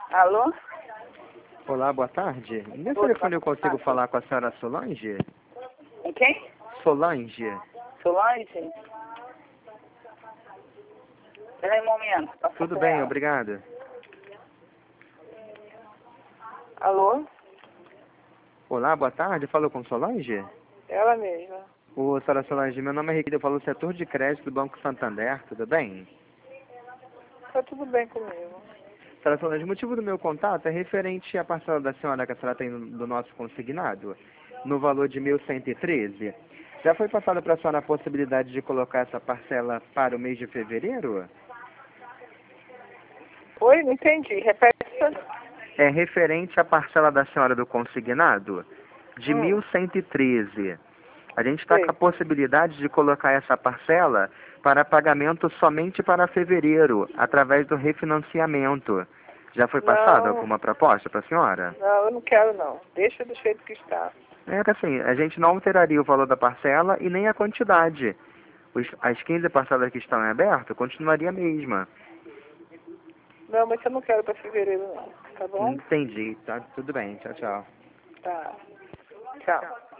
Alô? Olá, boa tarde. Nesse Boa telefone eu consigo tarde. falar com a senhora Solange? Em quem? Solange? Solange? Espera aí um momento. Passa Tudo com bem, ela. obrigado. Alô? Olá, boa tarde. Falou com Solange? Ela mesma. Ô, senhora Solange, meu nome é Henrique, eu falo do setor de crédito do Banco Santander, tudo bem? Tá tudo bem comigo. Senhora Solange, o motivo do meu contato é referente à parcela da senhora que a senhora tem do nosso consignado, no valor de 1.113. Já foi passada para a senhora a possibilidade de colocar essa parcela para o mês de fevereiro? Oi, não entendi. Repete isso. É referente à parcela da senhora do consignado de 1.113. A gente está com Sei. a possibilidade de colocar essa parcela para pagamento somente para fevereiro, através do refinanciamento. Já foi passada Não, alguma proposta para a senhora? não, eu não quero não. Deixa do jeito que está. É que assim, a gente não alteraria o valor da parcela e nem a quantidade. As 15 parcelas que estão em aberto continuaria a mesma. Não, mas eu não quero para fevereiro não. Tá bom? Entendi, tá tudo bem, tchau, tchau. Tá. Tchau.